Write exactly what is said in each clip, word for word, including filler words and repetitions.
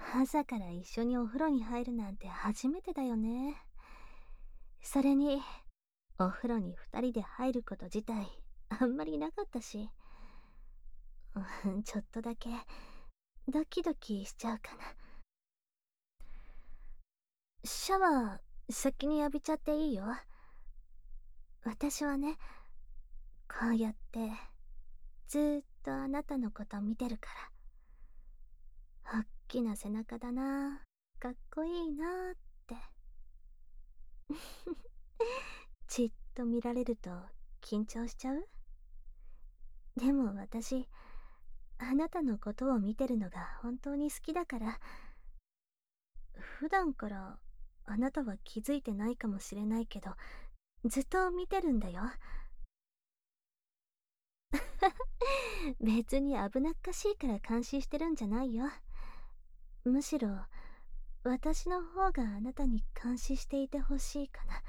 朝から一緒にお風呂に入るなんて初めてだよね。それに、お風呂に二人で入ること自体、あんまりなかったし、うん、ちょっとだけ、ドキドキしちゃうかな。シャワー、先に浴びちゃっていいよ。私はね、こうやって、ずーっとあなたのこと見てるから、おっきな背中だな、かっこいいなーって。じっと見られると緊張しちゃう？でも私、あなたのことを見てるのが本当に好きだから、普段からあなたは気づいてないかもしれないけど、ずっと見てるんだよ。別に危なっかしいから監視してるんじゃないよ。むしろ、私の方があなたに監視していてほしいかな。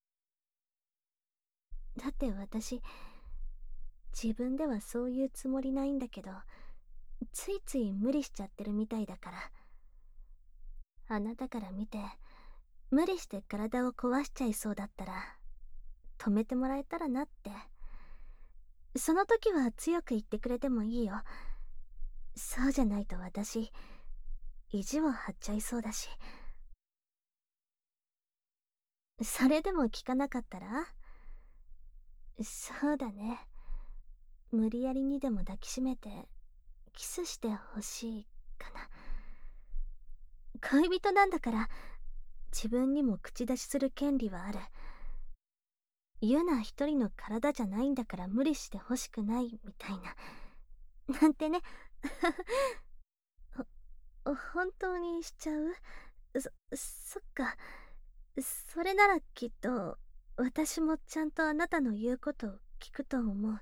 だって私、自分ではそういうつもりないんだけど、ついつい無理しちゃってるみたいだから。あなたから見て、無理して体を壊しちゃいそうだったら、止めてもらえたらなって。その時は強く言ってくれてもいいよ。そうじゃないと私、意地を張っちゃいそうだし。それでも聞かなかったら？そうだね。無理やりにでも抱きしめて、キスしてほしいかな。恋人なんだから、自分にも口出しする権利はある。ユナ一人の体じゃないんだから無理してほしくないみたいな。なんてね。ほ、本当にしちゃう？そ、そっか。それならきっと、私もちゃんとあなたの言うことを聞くと思う。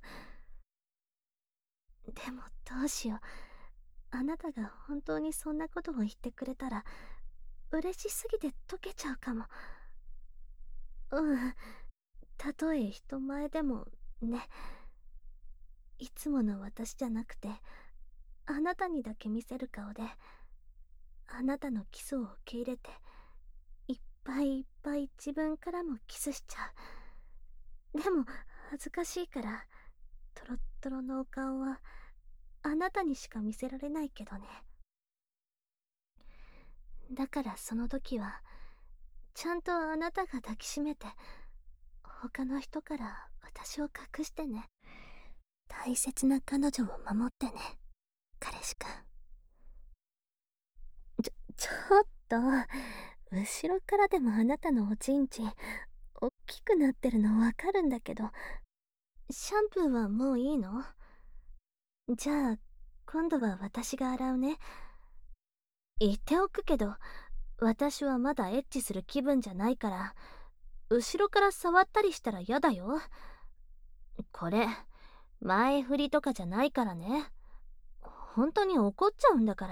でもどうしよう。あなたが本当にそんなことを言ってくれたら、嬉しすぎて溶けちゃうかも。うん。たとえ人前でも、ね。いつもの私じゃなくて、あなたにだけ見せる顔で、あなたのキスを受け入れて、いっぱいいっぱい自分からもキスしちゃう。でも、恥ずかしいから、トロットロのお顔は、あなたにしか見せられないけどね。だからその時は、ちゃんとあなたが抱きしめて、他の人から私を隠してね。大切な彼女を守ってね、彼氏くん。ちょ、ちょっと、後ろからでもあなたのおちんちん、おっきくなってるのわかるんだけど、シャンプーはもういいの？じゃあ、今度は私が洗うね。言っておくけど、私はまだエッチする気分じゃないから、後ろから触ったりしたら嫌だよ。これ、前振りとかじゃないからね。本当に怒っちゃうんだから。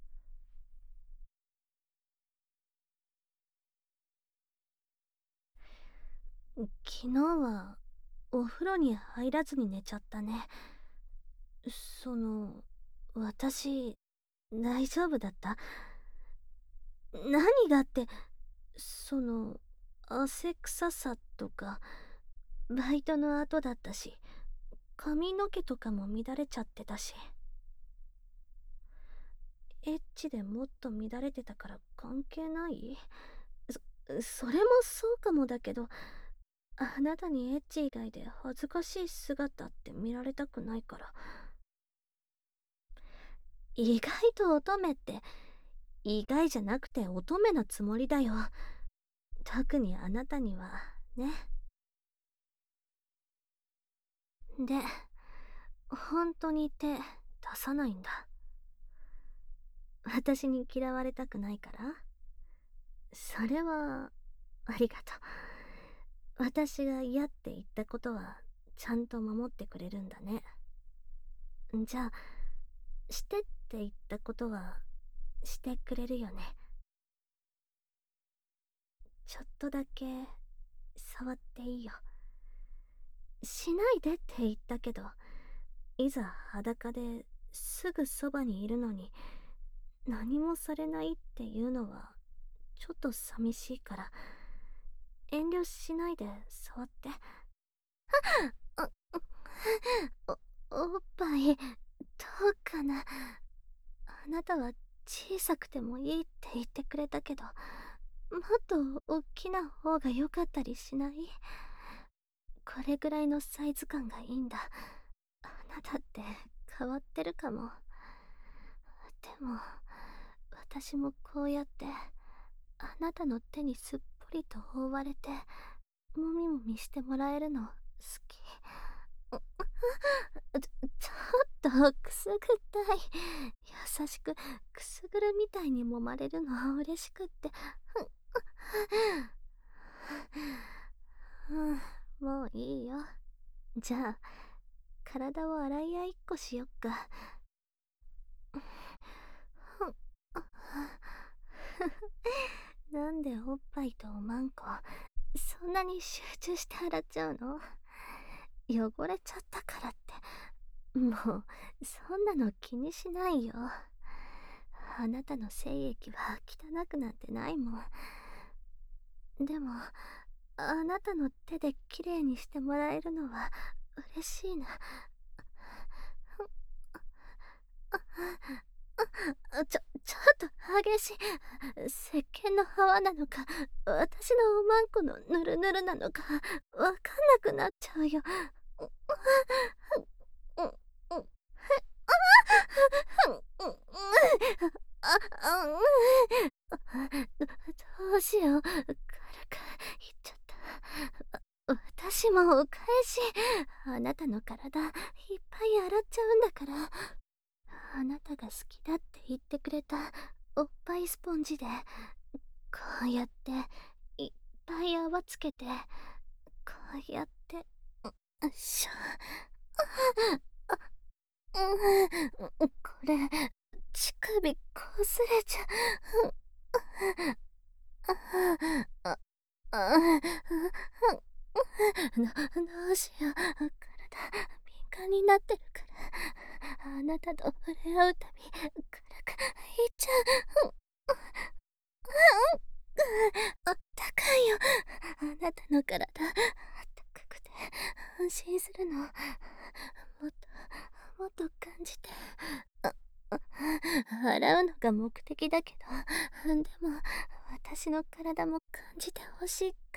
昨日は、お風呂に入らずに寝ちゃったね。その、私、大丈夫だった？何がって、その、汗臭さとか、バイトの後だったし、髪の毛とかも乱れちゃってたし。エッチでもっと乱れてたから関係ない？そ、それもそうかもだけど、あなたにエッチ以外で恥ずかしい姿って見られたくないから。意外と乙女って、意外じゃなくて乙女なつもりだよ。特にあなたには、ね。で、本当に手出さないんだ。私に嫌われたくないから？それは、ありがとう。私が嫌って言ったことは、ちゃんと守ってくれるんだね。じゃあ、してって言ったことは、してくれるよね。ちょっとだけ、触っていいよ。しないでって言ったけど、いざ裸ですぐそばにいるのに、 何もされないっていうのはちょっと寂しいから、遠慮しないで触って。あ、お、おっぱい、どうかな。あなたは小さくてもいいって言ってくれたけど、もっと大きな方が良かったりしない？これぐらいのサイズ感がいいんだ。あなたって変わってるかも。でも、私もこうやってあなたの手にすっぽりと覆われてもみもみしてもらえるの好き。ちょ、ちょっとくすぐったい。優しくくすぐるみたいに揉まれるの嬉しくって。うん、もういいよ。じゃあ体を洗い合いっこしよっか。なんでおっぱいとおまんこそんなに集中して洗っちゃうの？汚れちゃったからって。もうそんなの気にしないよ。あなたの精液は汚くなんてないもん。でもあなたの手できれいにしてもらえるのは嬉しいな。あちょ、ちょっと激しい。石鹸の泡なのか、私のおまんこのぬるぬるなのか、わかんなくなっちゃうよ。あ、あ、どうしよう。軽く言っちゃった。私もお返し。あなたの体いっぱい洗っちゃうんだから。あなたが好きだって言ってくれたおっぱいスポンジでこうやっていっぱい泡つけて、こうやってよいしょ。うん、これ乳首こすれちゃう。ああ、どどうしよう。体敏感になってるから、あなたと触れ合うたび軽くいっちゃう。あったかいよ。あなたの体あったかくて安心するの。もっともっと感じて。ああ洗うのが目的だけど、でも私の体も感じてほしいから。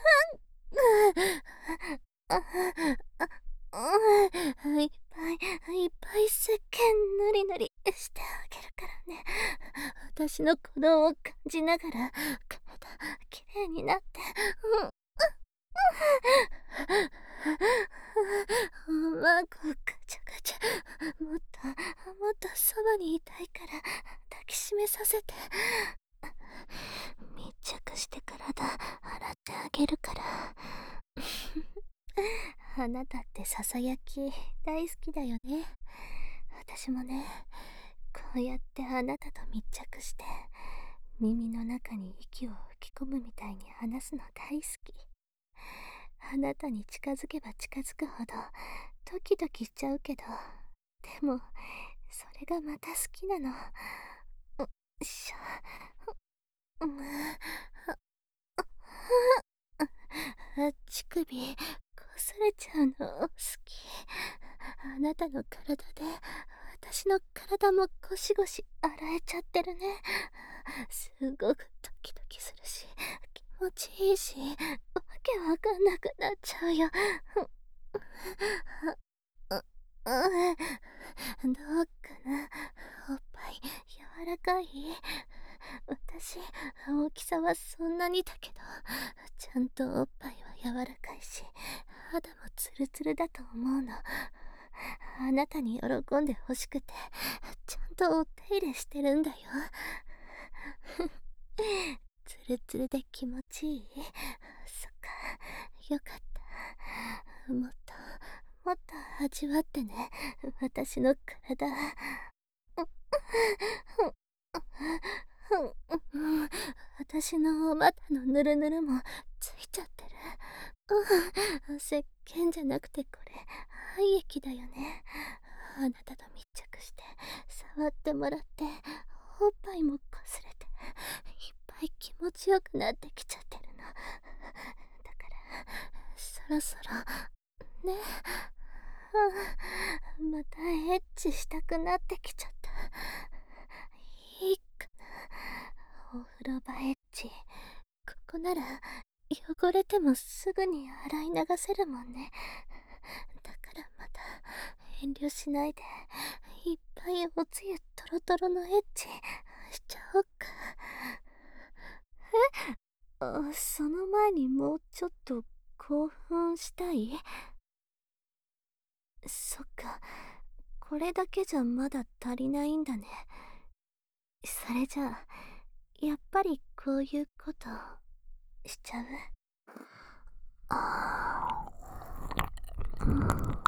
あああいっぱいいっぱい石鹸ぬりぬりしてあげるからね。私の鼓動を感じながら体きれいになって。うん。おまんこガチャガチャ、もっともっとそばにいたいから抱きしめさせて。密着して体洗ってあげるから。あなたってささやき大好きだよね。私もね、こうやってあなたと密着して耳の中に息を吹き込むみたいに話すの大好き。あなたに近づけば近づくほどドキドキしちゃうけど、でもそれがまた好きなの。よいしょ。うん、あ乳首こすれちゃうの好き。あなたの体で私の体もゴシゴシ洗えちゃってるね。すごくドキドキするし気持ちいいし、わけわかんなくなっちゃうよ。うん、どうかな。おっぱい柔らかい？私大きさはそんなにだけど、ちゃんとおっぱいは柔らかいし肌もツルツルだと思うの。あなたに喜んでほしくてちゃんとお手入れしてるんだよ。ツルツルで気持ちいい？そっか、よかった。もっともっと味わってね、私の体。私のお股のぬるぬるもついちゃってる。うん、石鹸じゃなくてこれ愛液だよね。あなたと密着して触ってもらって、おっぱいもこすれて、いっぱい気持ちよくなってきちゃってるの。だからそろそろね、うん、またエッチしたくなってきちゃった。いいかな、お風呂場エッチ。ここなら汚れてもすぐに洗い流せるもんね。だからまた遠慮しないで、いっぱいおつゆトロトロのエッチしちゃおっか。え、あ、その前にもうちょっと興奮したい？そっか、これだけじゃまだ足りないんだね。それじゃあやっぱりこういうことしちゃう？あー、うん、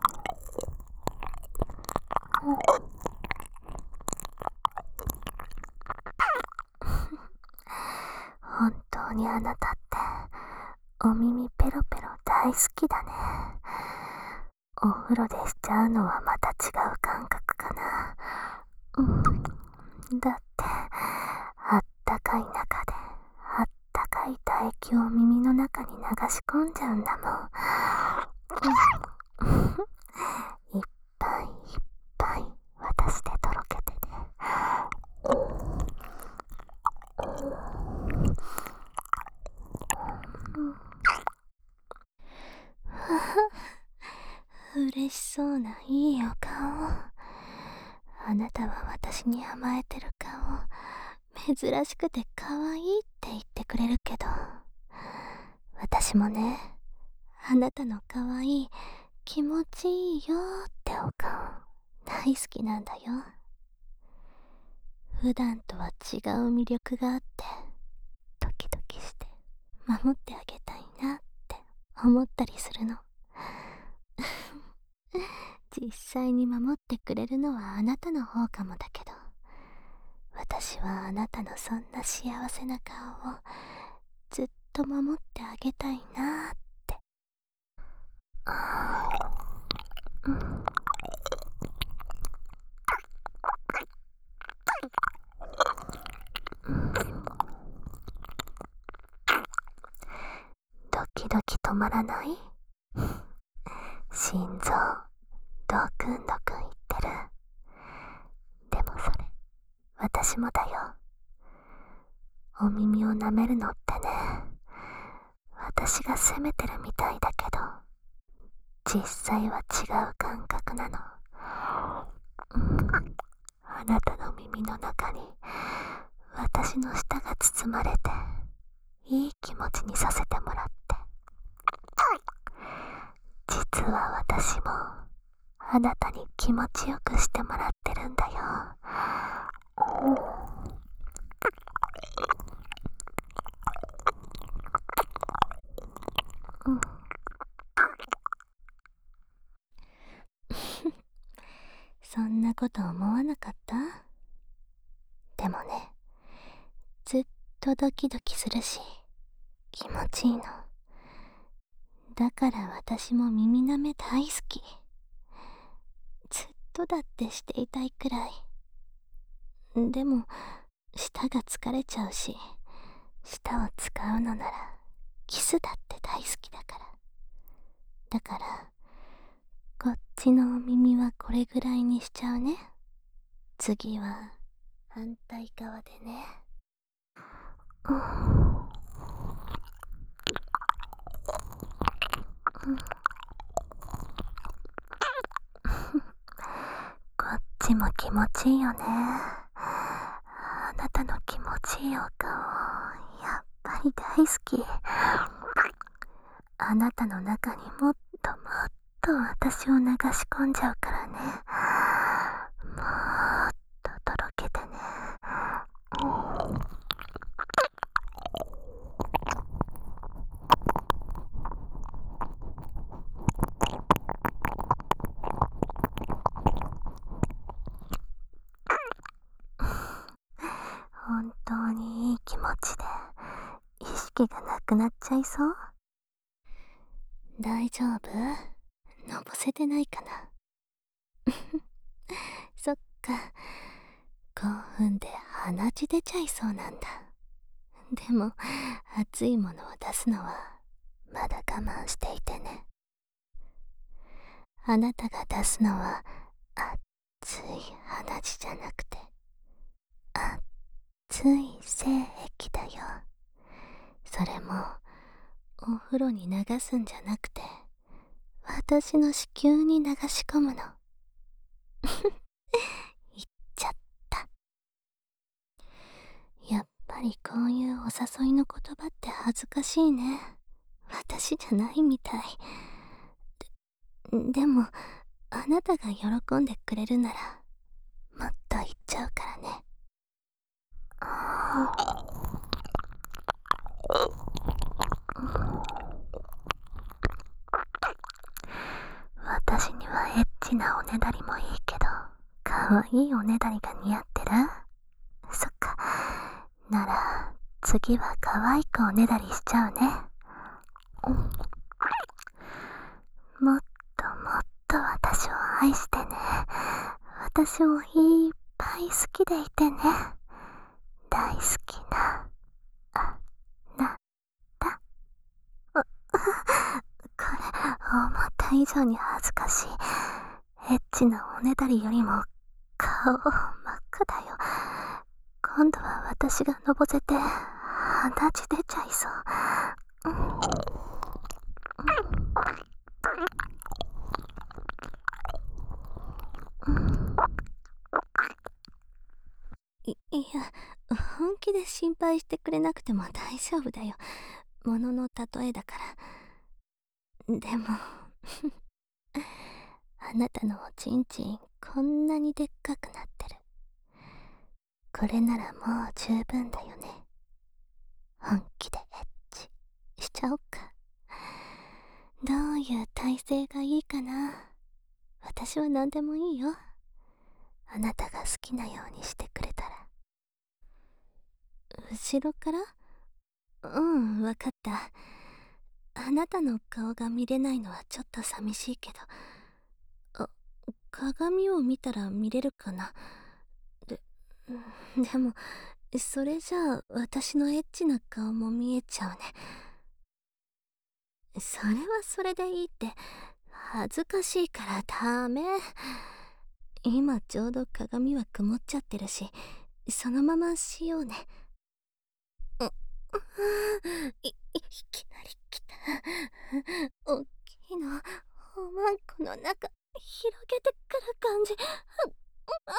本当にあなたってお耳ペロペロ大好きだね。お風呂でしちゃうのはまた違う感覚かな。うん、だってあったかい中であったかい唾液を耳の中に流し込んじゃうんだもん。いっぱいいっぱい私でとろけてね。嬉しそうないいお顔。あなたは私に甘えてる顔珍しくて可愛いって言ってくれるけど、私もね、あなたの可愛い気持ちいいよってお顔大好きなんだよ。普段とは違う魅力があってドキドキして守ってあげたいなって思ったりするの。実際に守ってくれるのはあなたの方かもだけど、私はあなたのそんな幸せな顔をずっと守ってあげたいなーって。うん、ドキドキ止まらない？心臓ドクンドクンいってる。でもそれ私もだよ。お耳を舐めるのってね、私が責めてるみたいだけど実際は違う感覚なの。うん、あなたの耳の中に私の舌が包まれていい気持ちにさせてもらって、実は私もあなたに気持ちよくしてもらってるんだよ。うん、そんなこと思わなかった？でもね、ずっとドキドキするし気持ちいいの。だから私も耳舐め大好き。ずっとだってしていたいくらい。でも舌が疲れちゃうし、舌を使うのならキスだって大好きだから。だからこっちのお耳はこれぐらいにしちゃうね。次は反対側でね。うん、うん、こっちも気持ちいいよね。あなたの気持ちいいお顔やっぱり大好き。あなたの中にもっともっと私を流し込んじゃうからね。もっととろけてね。本当にいい気持ちで意識がなくなっちゃいそう？大丈夫？のぼせてないかな？そっか、 鼻血出ちゃいそうなんだ。でも熱いものを出すのはまだ我慢していてね。あなたが出すのは熱い鼻血じゃなくて熱い精液だよ。それもお風呂に流すんじゃなくて私の子宮に流し込むの。言っちゃった。やっぱりこういうお誘いの言葉って恥ずかしいね。私じゃないみたい。で、でもあなたが喜んでくれるならもっと言っちゃうからね。私にはエッチなおねだりもいいけど、かわいいおねだりが似合ってる？そっか。なら次はかわいくおねだりしちゃうね。もっともっと私を愛してね。私をいっぱい好きでいてね。大好きなあなた。これ思った以上に恥ずかしい。エッチなおねだりよりも顔真っ赤だよ。今度は私がのぼせて鼻血出ちゃいそう。い、いや、本気で心配してくれなくても大丈夫だよ。ものの例えだから。でもあなたのおちんちんこんなにでっかくなってる。これならもう十分だよね。本気でエッチしちゃおっか。どういう体勢がいいかな。私は何でもいいよ。あなたが好きなようにしてくれたら。後ろから？うん、わかった。あなたの顔が見れないのはちょっと寂しいけど、あ、鏡を見たら見れるかな。で、でもそれじゃあ私のエッチな顔も見えちゃうね。それはそれでいいって。恥ずかしいからダメ。今ちょうど鏡は曇っちゃってるし、そのまましようね。い、いきなり来た。おっきいの、おまんこの中広げてくる感じ。あ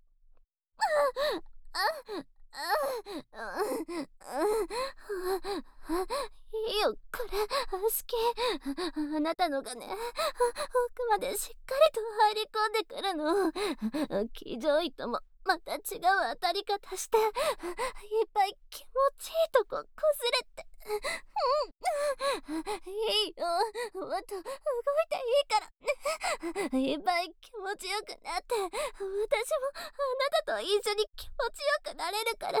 いいよ、これ好き。あなたのがね、奥までしっかりと入り込んでくるの。騎乗位ともまた違う当たり方して、いっぱい気持ちいいとここすれて。いいよ、もっと動いていいから。いっぱい気持ちよくなって、私もあなたと一緒に気持ちよくなれるから。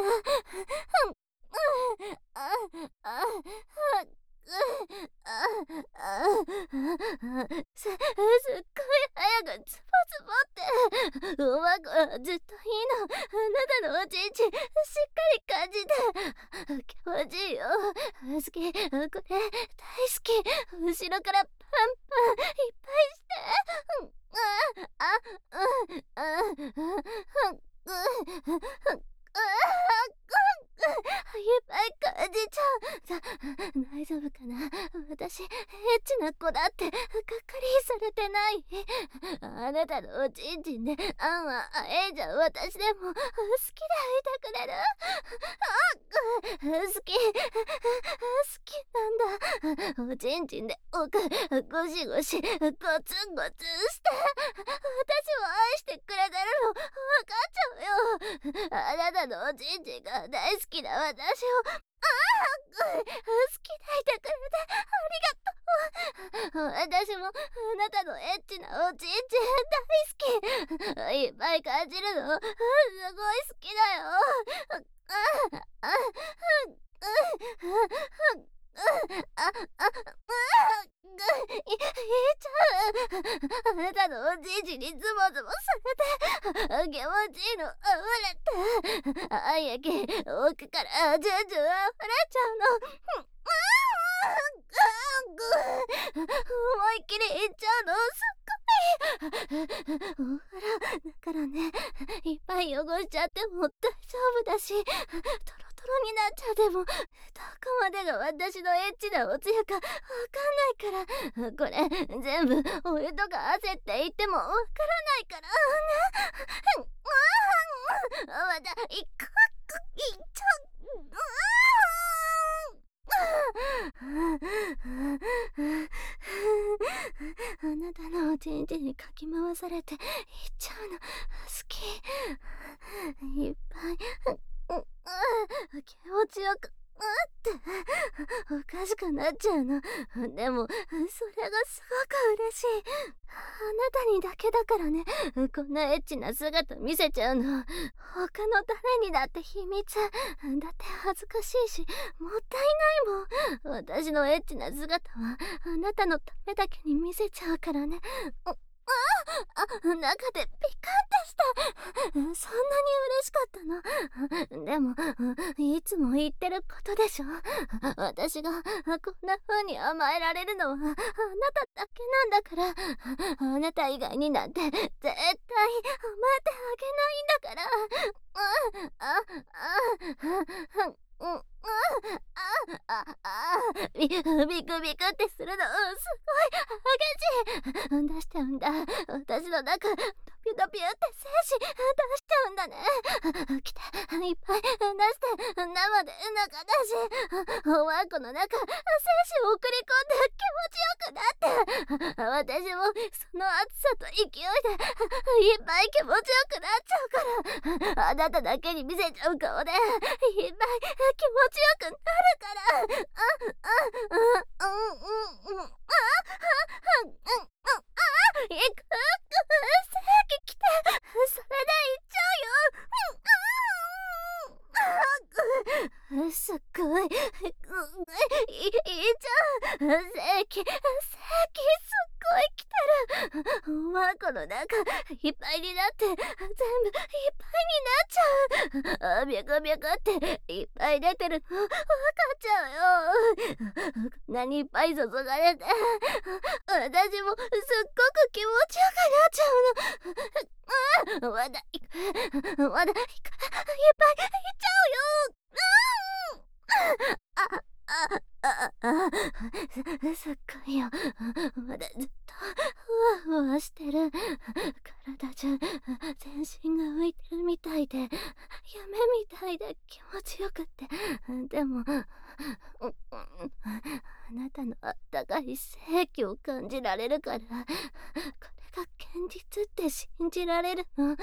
す、すっごい早くズボズボって。おまんこはずっといいの。あなたのおちんちんしっかり感じて。気持ちいいよ。好き。これ大好き。後ろからパンパンいっぱいして。あ、あ、うん、うん、うん、うん、いっぱい感じちゃう。大丈夫かな。私エッチな子だってがっかりされてない？あなたのおちんちんであんはあえいじゃ私でも好きでいてくれる？あ、好き好きなんだ。おちんちんで奥ゴシゴシゴツンゴツンして私を愛してくれてるの分かっちゃうよ。あなたのおちんちんが大好きな私を、ああ、好きでいてくれてありがとう。私もあなたのエッチなおちんちん大好き。いっぱい感じるのすごい好きだよ。あああああ、あ、うぐ、い、いっちゃう。あなたのおじいじにズボズボされて、あ気持ちいいのあふれて、あやけ奥からジュジュあふれちゃうの。思いっきりいっちゃうのすっごい。ほらだからね、いっぱい汚しちゃっても大丈夫だし、トロトロになっちゃってもどこまでが私のエッチなおつやかわかんないから、これ全部お湯とか汗って言ってもわからないからね。まだいっこいっちゃう。あなたのおちんちんにかき回されていっちゃうの好き。いっぱい気持ちよくっておかしくなっちゃうの。でもそれがすごく嬉しい。あなたにだけだからね、こんなエッチな姿見せちゃうの。他の誰にだって秘密だって恥ずかしいしもったいないもん。私のエッチな姿はあなたのためだけに見せちゃうからね。ああ、中でピカンってした。そんなに嬉しかったの。でもいつも言ってることでしょ。私がこんな風に甘えられるのはあなただけなんだから。あなた以外になんて絶対甘えてあげないんだから。ああああうん、あああビクビクビクってするのすごい激しい。出しちゃうんだ私の中。ドピュドピュって精子出しちゃうんだね。来ていっぱい出して生で中だしおわんこの中精子を送り込んで気持ちよくなって私もその熱さと勢いでいっぱい気持ちよくなっちゃうから。あなただけに見せちゃう顔でいっぱい気持ちよくなるから。あああうんうんうんああうんうんあいくく正規来てそれで行っちゃうよ。うんうんすっごいいいっちゃう正規正規すっごい来てる。おわんこの中いっぱいになって全部いっぱいになっちゃう。あビャカビャカっていっぱい出てるの分かっちゃうよ。こんなにいっぱい注がれて私もすっごく気持ちよくなっちゃうの。まだいまだいっぱいいっちゃうよ。ああああすっごいよ。まだずっとふわふわしてる。体中全身が浮いてるみたいで夢みたいで気持ちよくって。でもあなたのあったかい性器を感じられるからこれが現実って信じられるの。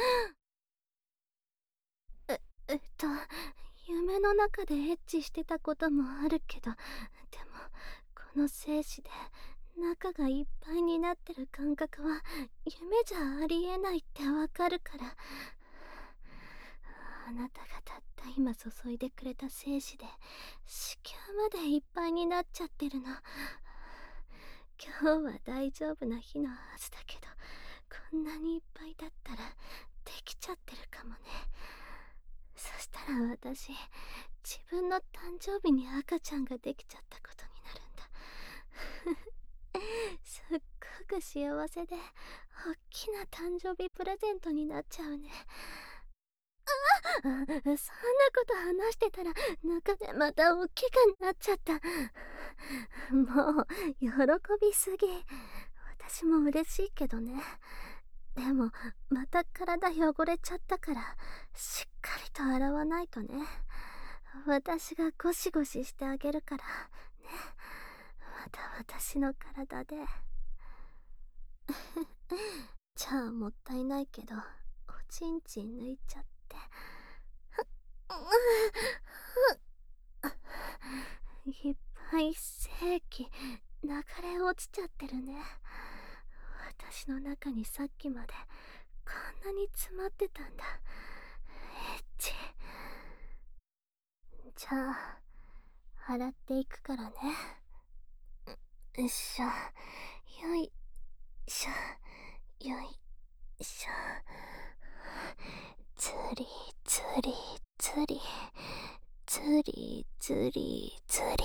ええっと夢の中でエッチしてたこともあるけど、でもこの精子で中がいっぱいになってる感覚は夢じゃありえないってわかるから。あなたがたった今注いでくれた精子で子宮までいっぱいになっちゃってるの。今日は大丈夫な日のはずだけど、こんなにいっぱいだったらできちゃってるかもね。そしたら私自分の誕生日に赤ちゃんができちゃったことになるんだ。すっごく幸せでおっきな誕生日プレゼントになっちゃうね。あそんなこと話してたら中でまたおっきくなっちゃった。もう喜びすぎ。私も嬉しいけどね。でもまた体汚れちゃったからしっかりと洗わないとね。私がゴシゴシしてあげるからね。また私の体でじゃあもったいないけどおちんちん抜いちゃって。いっぱい精気流れ落ちちゃってるね。私の中にさっきまでこんなに詰まってたんだ。エッチ。じゃあ洗っていくからね。よいしょ、よいしょ、よいしょ。つりつりつりつりつりつり。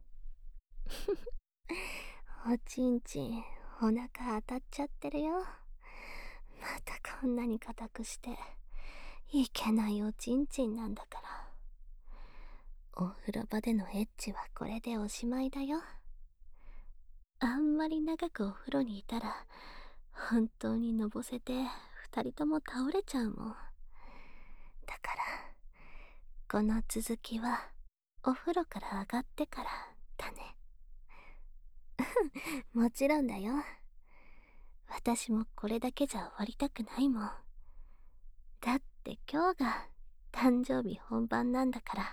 おちんちん、お腹当たっちゃってるよ。またこんなに硬くしていけないおちんちんなんだから。お風呂場でのエッチはこれでおしまいだよ。あんまり長くお風呂にいたら本当にのぼせて二人とも倒れちゃうもん。だからこの続きはお風呂から上がってからだね。もちろんだよ。私もこれだけじゃ終わりたくないもん。だって今日が誕生日本番なんだから。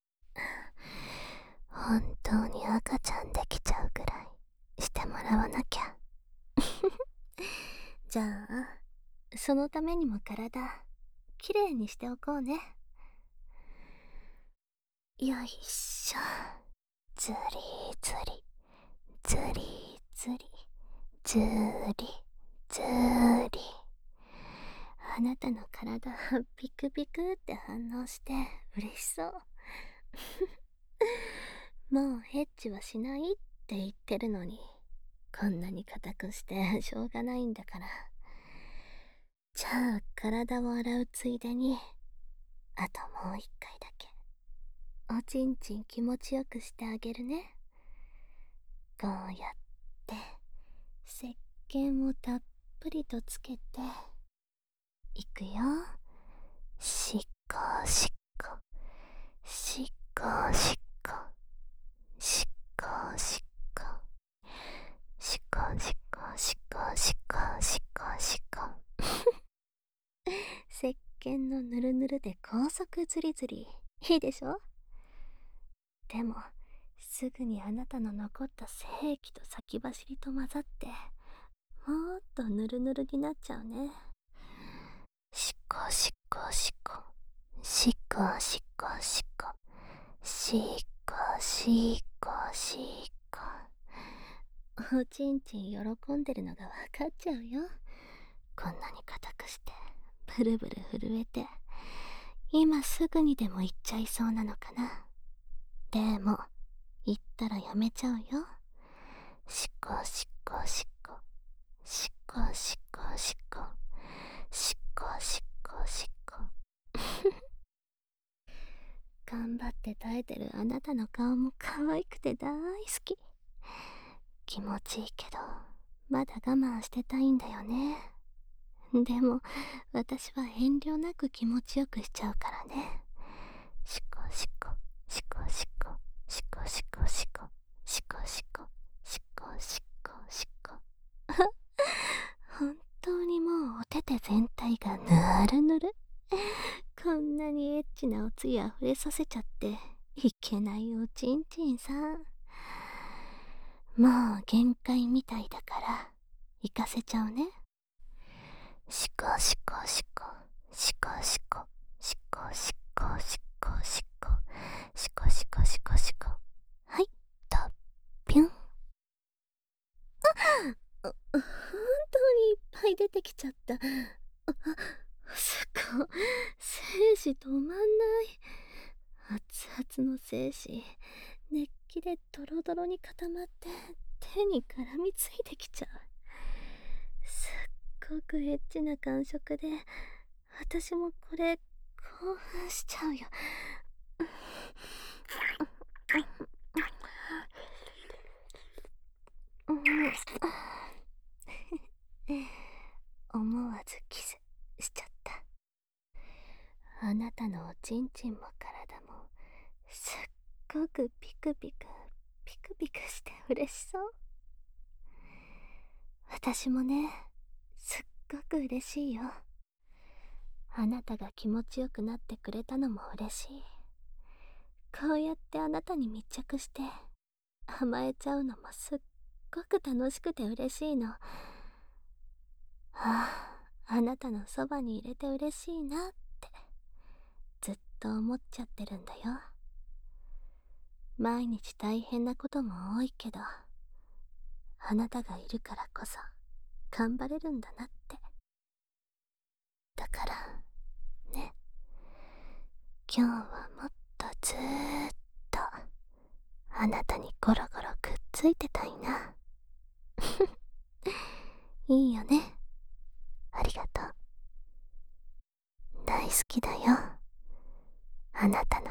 本当に赤ちゃんできちゃうくらいしてもらわなきゃ。じゃあそのためにも体きれいにしておこうね。よいしょ。ずりずりずりずりずりずり。あなたの体ピクピクって反応して嬉しそう。もうエッチはしないって言ってるのに、こんなに硬くしてしょうがないんだから。じゃあ体を洗うついでにあともう一回だけおちんちん気持ちよくしてあげるね。こうやって石鹸をたっぷりとつけていくよ。しっこしっこしっこしっこしっこしっこしっこしっこしっこしっこしっこしっこ。石鹸のぬるぬるで高速ズリズリいいでしょ。でもすぐにあなたの残った精液と先走りと混ざってもっとぬるぬるになっちゃうね。しっこしっこしっこしっこしっこしっこしっこしっこしっこ。おちんちん喜んでるのがわかっちゃうよ。こんなに硬くしてブルブル震えて今すぐにでも行っちゃいそうなのかな。でも行ったらやめちゃうよ。しっこしっこしっこしっこしっこしっこしっこしっこしっこ。頑張って耐えてるあなたの顔も可愛くて大好き。気持ちいいけどまだ我慢してたいんだよね。でも私は遠慮なく気持ちよくしちゃうからね。しっこしっこしっこしっこしっこしっこしっこしっこしっこしっこしっこしっこ。本当にもうお手手全体がぬるぬる。こんなにエッチなおつゆあふれさせちゃっていけないおちんちんさん。もう限界みたいだから行かせちゃうね。しこしこしこしこしこしこしこしこしこしこしこしこしこ。はいとぴょん。あ本当にいっぱい出てきちゃった。あすごい精子止まんない。熱々の精子熱気でドロドロに固まって手に絡みついてきちゃう。すっごくエッチな感触で私もこれ興奮しちゃうよ。思わずキスしちゃった。あなたのおちんちんも体もすっごくピクピクピクピクして嬉しそう。私もねすっごく嬉しいよ。あなたが気持ちよくなってくれたのも嬉しい。こうやってあなたに密着して甘えちゃうのもすっごく楽しくて嬉しいの。はあ、あなたのそばに入れて嬉しいなってずっと思っちゃってるんだよ。 毎日大変なことも多いけど、あなたがいるからこそ頑張れるんだなって。だからね、今日はもっとずーっとあなたにゴロゴロくっついてたいな。いいよね。ありがとう。大好きだよ。あなたの